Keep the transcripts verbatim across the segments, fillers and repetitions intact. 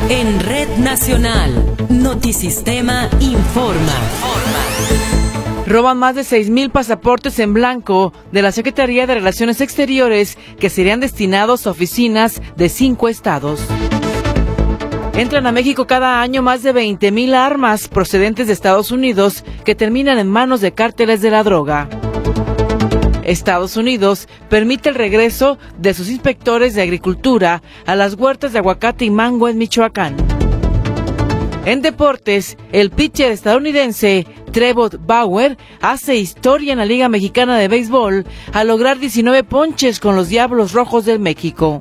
En Red Nacional, Notisistema informa. Roban más de seis mil pasaportes en blanco de la Secretaría de Relaciones Exteriores que serían destinados a oficinas de cinco estados. Entran a México cada año más de veinte mil armas procedentes de Estados Unidos que terminan en manos de cárteles de la droga. Estados Unidos permite el regreso de sus inspectores de agricultura a las huertas de aguacate y mango en Michoacán. En deportes, el pitcher estadounidense Trevor Bauer hace historia en la Liga Mexicana de Béisbol al lograr diecinueve ponches con los Diablos Rojos del México.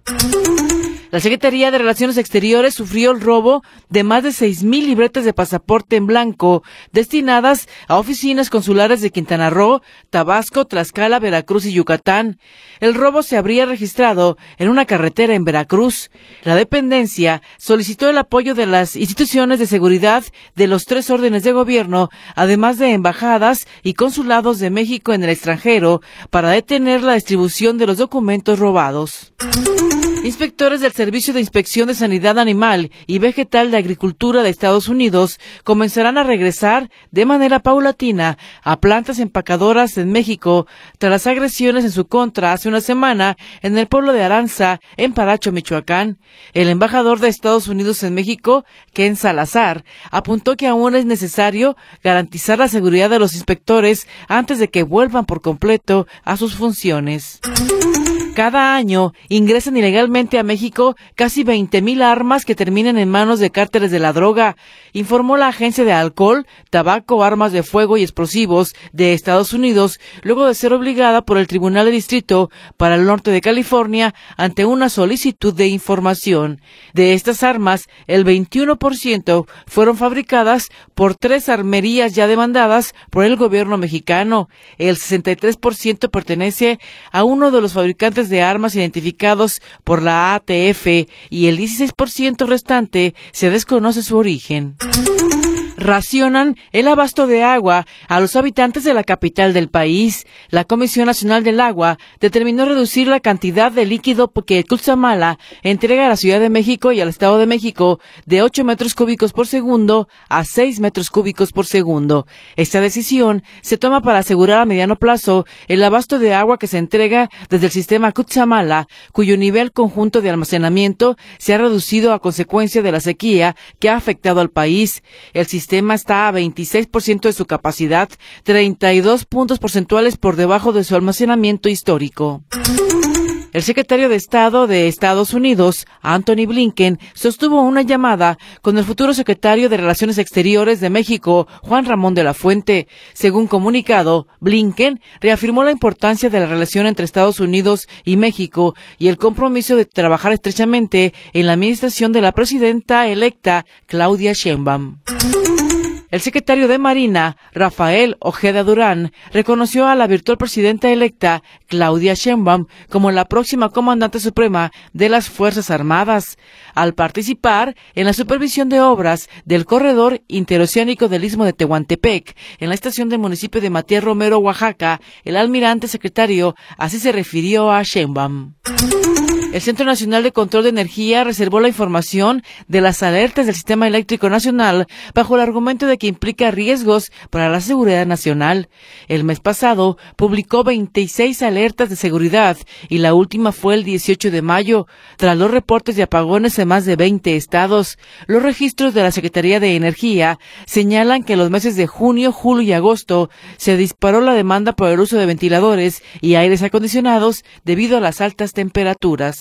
La Secretaría de Relaciones Exteriores sufrió el robo de más de seis mil libretas de pasaporte en blanco destinadas a oficinas consulares de Quintana Roo, Tabasco, Tlaxcala, Veracruz y Yucatán. El robo se habría registrado en una carretera en Veracruz. La dependencia solicitó el apoyo de las instituciones de seguridad de los tres órdenes de gobierno, además de embajadas y consulados de México en el extranjero, para detener la distribución de los documentos robados. Inspectores del Servicio de Inspección de Sanidad Animal y Vegetal de Agricultura de Estados Unidos comenzarán a regresar de manera paulatina a plantas empacadoras en México tras las agresiones en su contra hace una semana en el pueblo de Aranza, en Paracho, Michoacán. El embajador de Estados Unidos en México, Ken Salazar, apuntó que aún es necesario garantizar la seguridad de los inspectores antes de que vuelvan por completo a sus funciones. Cada año ingresan ilegalmente a México casi veinte mil armas que terminan en manos de cárteles de la droga, informó la Agencia de Alcohol, Tabaco, Armas de Fuego y Explosivos de Estados Unidos, luego de ser obligada por el Tribunal de Distrito para el Norte de California ante una solicitud de información. De estas armas, el veintiuno por ciento fueron fabricadas por tres armerías ya demandadas por el gobierno mexicano. El sesenta y tres por ciento pertenece a uno de los fabricantes de armas identificados por la A T F y el dieciséis por ciento restante se desconoce su origen. Racionan el abasto de agua a los habitantes de la capital del país. La Comisión Nacional del Agua determinó reducir la cantidad de líquido que Cutzamala entrega a la Ciudad de México y al Estado de México de ocho metros cúbicos por segundo a seis metros cúbicos por segundo. Esta decisión se toma para asegurar a mediano plazo el abasto de agua que se entrega desde el sistema Cutzamala, cuyo nivel conjunto de almacenamiento se ha reducido a consecuencia de la sequía que ha afectado al país. El sistema El sistema está a veintiséis por ciento de su capacidad, treinta y dos puntos porcentuales por debajo de su almacenamiento histórico. El secretario de Estado de Estados Unidos, Anthony Blinken, sostuvo una llamada con el futuro secretario de Relaciones Exteriores de México, Juan Ramón de la Fuente. Según comunicado, Blinken reafirmó la importancia de la relación entre Estados Unidos y México y el compromiso de trabajar estrechamente en la administración de la presidenta electa, Claudia Sheinbaum. El secretario de Marina, Rafael Ojeda Durán, reconoció a la virtual presidenta electa, Claudia Sheinbaum, como la próxima comandante suprema de las Fuerzas Armadas, al participar en la supervisión de obras del corredor interoceánico del Istmo de Tehuantepec, en la estación del municipio de Matías Romero, Oaxaca. El almirante secretario así se refirió a Sheinbaum. El Centro Nacional de Control de Energía reservó la información de las alertas del Sistema Eléctrico Nacional bajo el argumento de que implica riesgos para la seguridad nacional. El mes pasado publicó veintiséis alertas de seguridad y la última fue el dieciocho de mayo, tras los reportes de apagones en más de veinte estados. Los registros de la Secretaría de Energía señalan que en los meses de junio, julio y agosto se disparó la demanda por el uso de ventiladores y aires acondicionados debido a las altas temperaturas.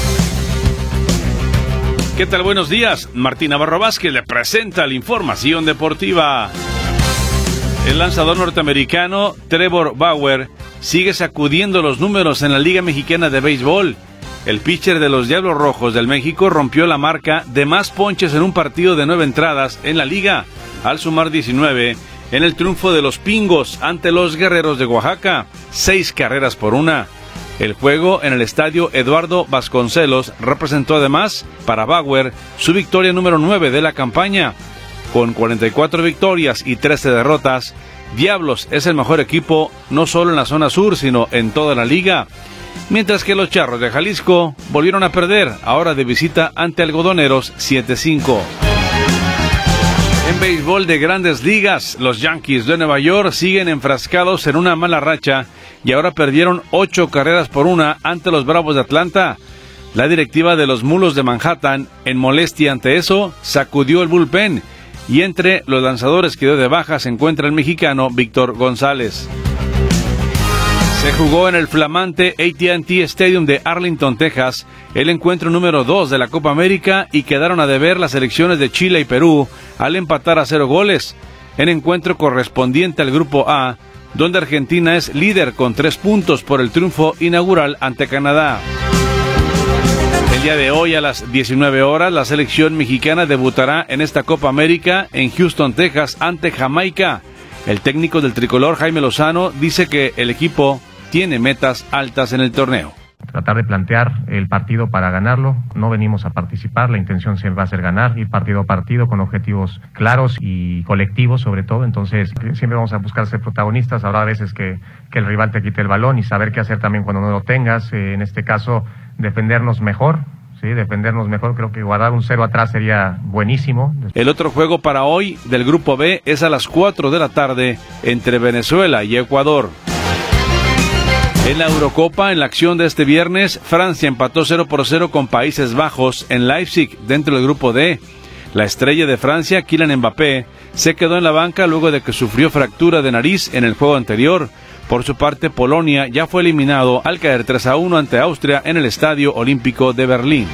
¿Qué tal? Buenos días. Martín Navarro Vázquez le presenta la información deportiva. El lanzador norteamericano Trevor Bauer sigue sacudiendo los números en la Liga Mexicana de Béisbol. El pitcher de los Diablos Rojos del México rompió la marca de más ponches en un partido de nueve entradas en la liga, al sumar diecinueve en el triunfo de los Pingos ante los Guerreros de Oaxaca, seis carreras por una. El juego en el estadio Eduardo Vasconcelos representó además para Bauer su victoria número nueve de la campaña. Con cuarenta y cuatro victorias y trece derrotas, Diablos es el mejor equipo no solo en la zona sur, sino en toda la liga. mientras que los Charros de Jalisco volvieron a perder, ahora de visita ante Algodoneros siete cinco. En béisbol de Grandes Ligas, los Yankees de Nueva York siguen enfrascados en una mala racha y ahora perdieron ocho carreras por una ante los Bravos de Atlanta. La directiva de los Mulos de Manhattan, en molestia ante eso, sacudió el bullpen y entre los lanzadores que dio de baja se encuentra el mexicano Víctor González. Se jugó en el flamante A T and T Stadium de Arlington, Texas, el encuentro número dos de la Copa América y quedaron a deber las selecciones de Chile y Perú al empatar a cero goles, en encuentro correspondiente al Grupo A, donde Argentina es líder con tres puntos por el triunfo inaugural ante Canadá. El día de hoy a las diecinueve horas, la selección mexicana debutará en esta Copa América en Houston, Texas, ante Jamaica. El técnico del tricolor, Jaime Lozano, dice que el equipo tiene metas altas en el torneo. Tratar de plantear el partido para ganarlo, no venimos a participar, la intención siempre va a ser ganar, ir partido a partido con objetivos claros y colectivos sobre todo, entonces siempre vamos a buscar ser protagonistas, habrá veces que, que el rival te quite el balón y saber qué hacer también cuando no lo tengas, eh, en este caso defendernos mejor, sí, defendernos mejor, creo que guardar un cero atrás sería buenísimo. El otro juego para hoy del Grupo B es a las cuatro de la tarde entre Venezuela y Ecuador. En la Eurocopa, en la acción de este viernes, Francia empató cero por cero con Países Bajos en Leipzig, dentro del Grupo D. La estrella de Francia, Kylian Mbappé, se quedó en la banca luego de que sufrió fractura de nariz en el juego anterior. Por su parte, Polonia ya fue eliminado al caer tres a uno ante Austria en el Estadio Olímpico de Berlín.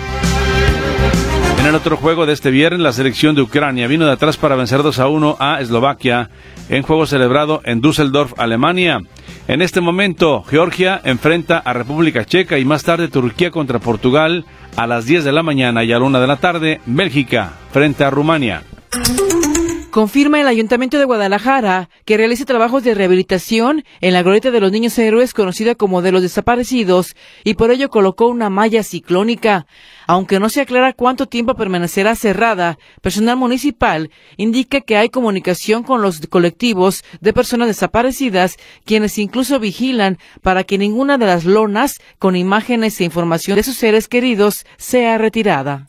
En el otro juego de este viernes, la selección de Ucrania vino de atrás para vencer dos a uno a Eslovaquia en juego celebrado en Düsseldorf, Alemania. En este momento, Georgia enfrenta a República Checa y más tarde Turquía contra Portugal a las diez de la mañana y a la una de la tarde, Bélgica frente a Rumania. Confirma el Ayuntamiento de Guadalajara que realiza trabajos de rehabilitación en la glorieta de los Niños Héroes, conocida como de los desaparecidos, y por ello colocó una malla ciclónica. Aunque no se aclara cuánto tiempo permanecerá cerrada, personal municipal indica que hay comunicación con los colectivos de personas desaparecidas, quienes incluso vigilan para que ninguna de las lonas con imágenes e información de sus seres queridos sea retirada.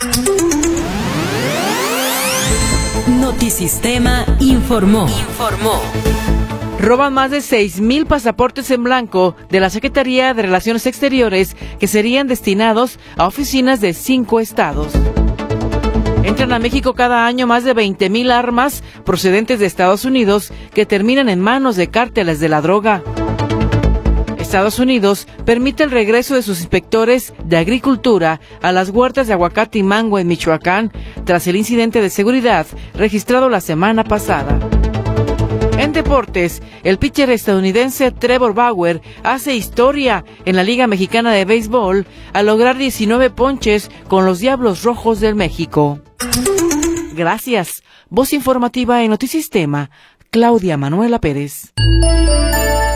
Notisistema informó. Informó. Roban más de seis mil pasaportes en blanco de la Secretaría de Relaciones Exteriores que serían destinados a oficinas de cinco estados. Entran a México cada año más de veinte mil armas procedentes de Estados Unidos que terminan en manos de cárteles de la droga. Estados Unidos permite el regreso de sus inspectores de agricultura a las huertas de aguacate y mango en Michoacán tras el incidente de seguridad registrado la semana pasada. En deportes, el pitcher estadounidense Trevor Bauer hace historia en la Liga Mexicana de Béisbol al lograr diecinueve ponches con los Diablos Rojos del México. Gracias. Voz informativa en Notisistema, Claudia Manuela Pérez.